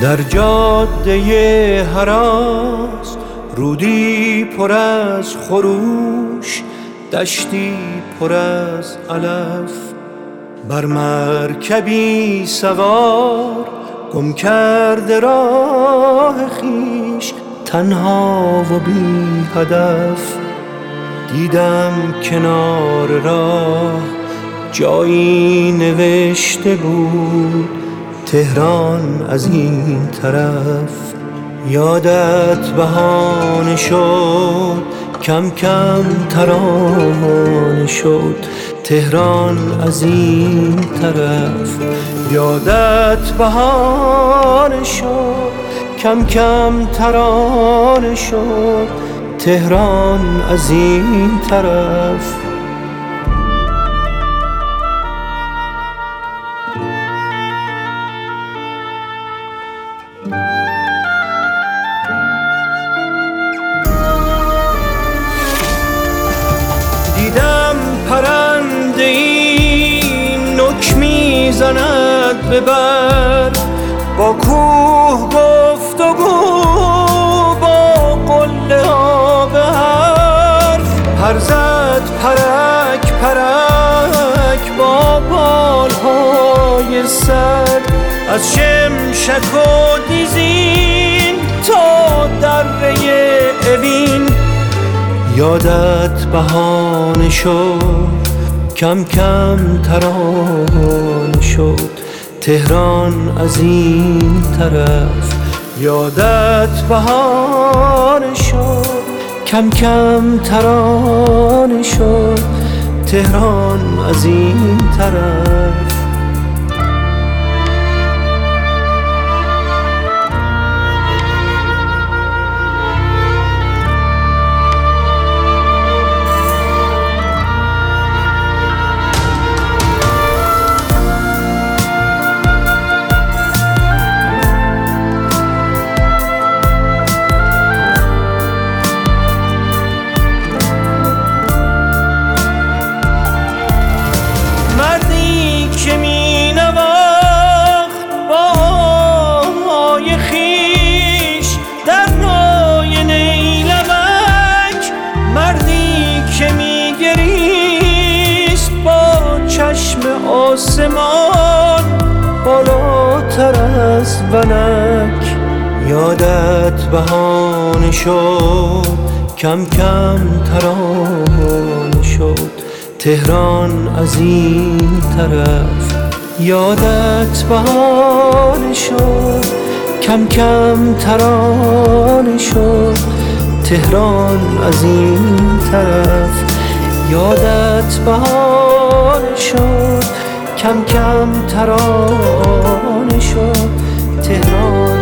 در جاده هراس رودی پر از خروش، دشتی پر از علف. بر مرکبی سوار گم کرده راه خویش، تنها و بی هدف. دیدم کنار راه جایی نوشته بود تهران از این طرف. یادت بهانه شد کم کم ترانه شد تهران از این طرف. یادت بهانه شد کم کم ترانه شد تهران از این طرف. دیدم پرنده ای نک میزند به بر، با کوه گفتگو با قله ها به حرف. پر زد پرک پرک با بالهای سر، از شمشک و دیزین تا دره اوین. یادت بهانه شد کم کم ترانه شد تهران از این طرف. یادت بهانه شد کم کم ترانه شد تهران از این طرف. آسمان بالاتر از ونک. یادت بهانه شد کم کم ترانه شد تهران از این طرف. یادت بهانه شد کم کم ترانه شد تهران از این طرف. یادت بهانه شد کم کم ترانه شد تهران